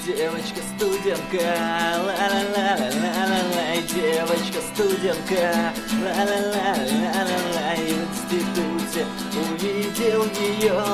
девочка-студентка, ла-ла-ла-ла-ла-ла-ла, девочка-студентка, ла-ла-ла-ла-ла-ла, в институте увидел ее,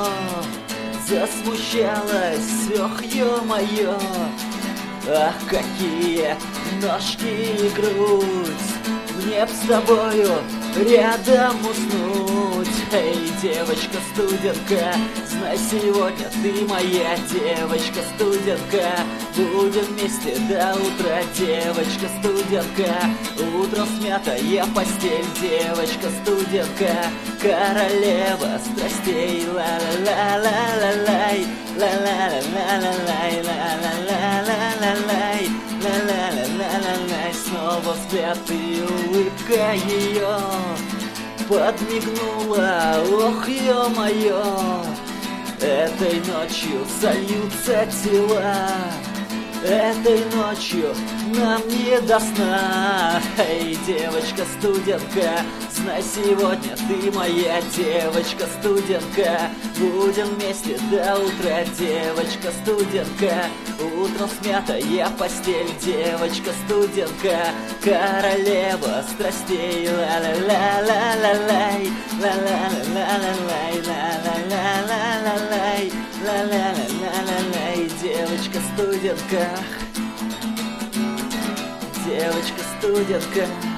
засмущалась, ох, ё-моё, ах, какие ножки и грудь, мне б с тобою рядом уснуть. Эй, девочка-студентка, знай, сегодня ты моя девочка-студентка. Будем вместе до утра, девочка-студентка. Утром смятая постель, девочка-студентка. Королева страстей, ла-ла-ла-ла-ла-лай, ла-ла-ла-ла-ла-лай, ла-ла-ла-ла-лай, ла-ла-ла-ла-ла-лай. Снова взгляд и улыбка ее подмигнула, ох, ё-моё, этой ночью сольются тела, этой ночью нам не до сна. Эй, девочка-студентка, знай, сегодня ты моя девочка-студентка. Будем вместе до утра, девочка-студентка. Утром смятая постель, девочка-студентка. Королева страстей, ла-ла-ла-ла-ла-лай, ла-ла-ла-ла-ла-лай, ла-ла-ла-ла-лай, ла-ла-ла-ла-лай, девочка-студентка, девочка-студентка.